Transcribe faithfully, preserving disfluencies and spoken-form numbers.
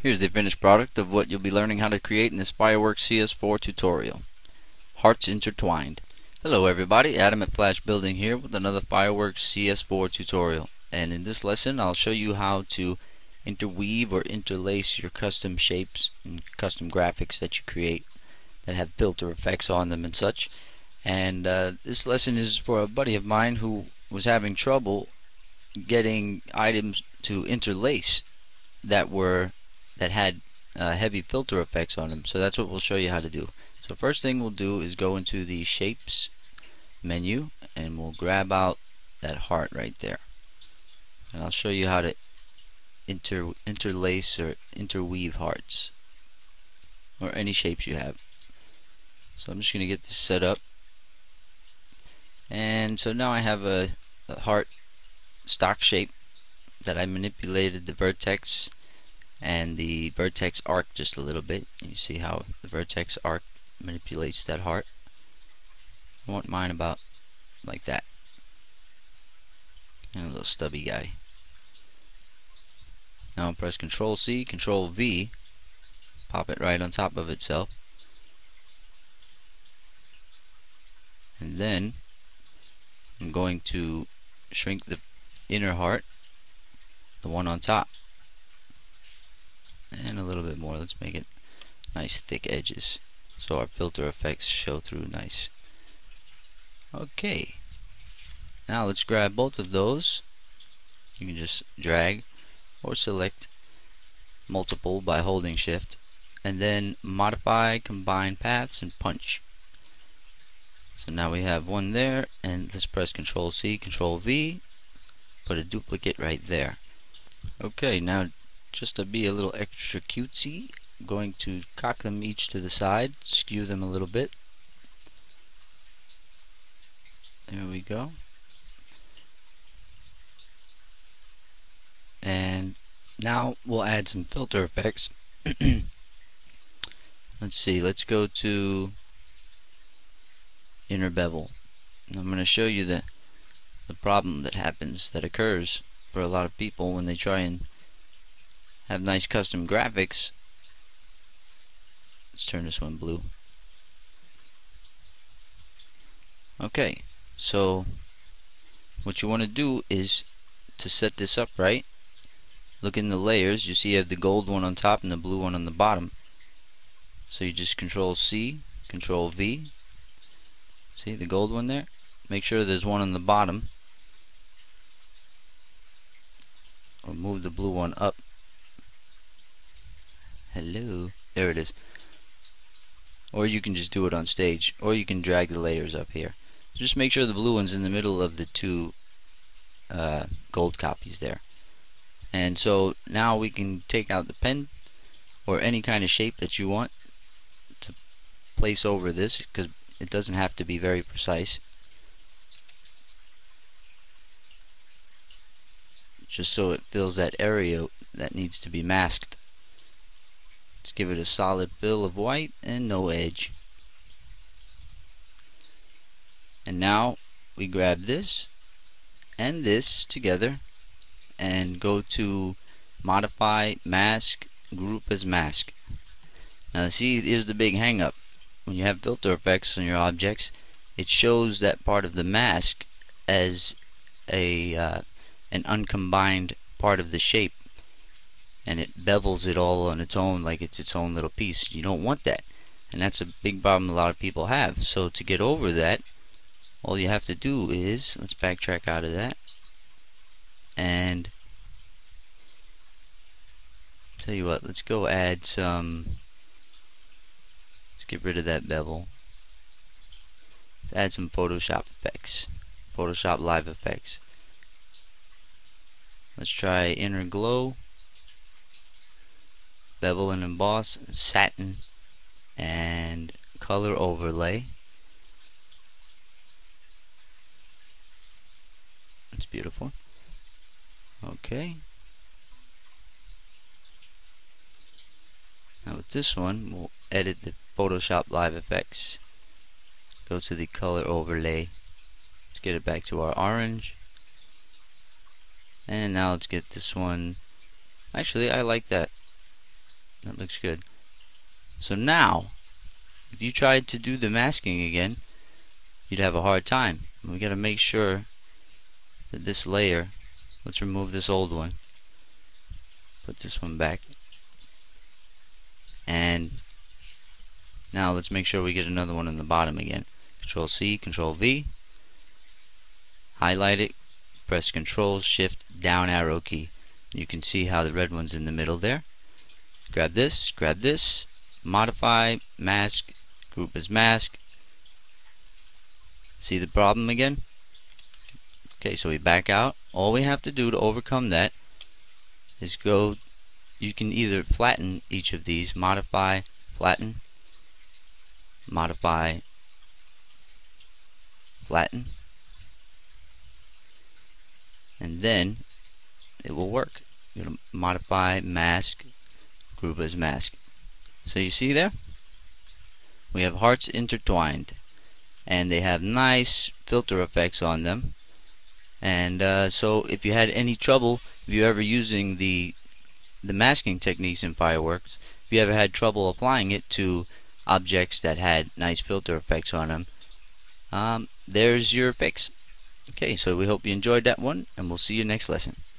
Here's the finished product of what you'll be learning how to create in this Fireworks C S four tutorial. Hearts intertwined. Hello everybody, Adam at Flash Building here with another Fireworks C S four tutorial. And in this lesson I'll show you how to interweave or interlace your custom shapes and custom graphics that you create that have filter effects on them and such. And uh, this lesson is for a buddy of mine who was having trouble getting items to interlace that were that had uh, heavy filter effects on them. So that's what we'll show you how to do. So first thing we'll do is go into the shapes menu and we'll grab out that heart right there, and I'll show you how to inter interlace or interweave hearts or any shapes you have. So I'm just going to get this set up, and so now I have a, a heart stock shape that I manipulated the vertex and the vertex arc just a little bit. You see how the vertex arc manipulates that heart. I want mine about like that, and a little stubby guy. Now I'll press Control C, Control V, pop it right on top of itself, and then I'm going to shrink the inner heart, the one on top, and a little bit more. Let's make it nice thick edges so our filter effects show through nice. Okay, now let's grab both of those. You can just drag or select multiple by holding shift, and then modify, combine paths, and punch. So now we have one there, and let's press Control C, Control V, put a duplicate right there. Okay, now just to be a little extra cutesy, I'm going to cock them each to the side, skew them a little bit. There we go. And now we'll add some filter effects. Let's see, let's go to inner bevel. And I'm going to show you the the problem that happens, that occurs for a lot of people when they try and have nice custom graphics. Let's turn this one blue. Okay, so what you want to do is to set this up right. Look in the layers, you see you have the gold one on top and the blue one on the bottom. So you just Control C, Control V. See the gold one there? Make sure there's one on the bottom, or move the blue one up. Hello, there it is. Or you can just do it on stage, or you can drag the layers up here. Just make sure the blue one's in the middle of the two uh, gold copies there. And so now we can take out the pen or any kind of shape that you want to place over this, because it doesn't have to be very precise, just so it fills that area that needs to be masked. Let's give it a solid fill of white and no edge. And now we grab this and this together and go to Modify, Mask, Group as Mask. Now see, here's the big hang up. When you have filter effects on your objects, it shows that part of the mask as a uh, an uncombined part of the shape, and it bevels it all on its own like it's its own little piece. You don't want that, and that's a big problem a lot of people have. So to get over that, all you have to do is, let's backtrack out of that, and tell you what, let's go add some, let's get rid of that bevel. Let's add some Photoshop effects, Photoshop Live effects. Let's try Inner Glow, Bevel and Emboss, Satin, and Color Overlay. That's beautiful. Okay. Now with this one, we'll edit the Photoshop Live effects. Go to the Color Overlay. Let's get it back to our orange. And now let's get this one. Actually, I like that. That looks good. So now, if you tried to do the masking again, you'd have a hard time. We got to make sure that this layer, let's remove this old one, put this one back, and now let's make sure we get another one in the bottom again. Control C, Control V, highlight it, press Control Shift down arrow key. You can see how the red one's in the middle there. Grab this, grab this, modify, mask, group as mask. See the problem again? Okay, so we back out. All we have to do to overcome that is go, you can either flatten each of these, modify, flatten, modify, flatten, and then it will work. You're going to modify, mask, group as mask. So you see there? We have hearts intertwined, and they have nice filter effects on them. And uh, so if you had any trouble, if you're ever using the the masking techniques in Fireworks, if you ever had trouble applying it to objects that had nice filter effects on them, um, there's your fix. Okay, so we hope you enjoyed that one, and we'll see you next lesson.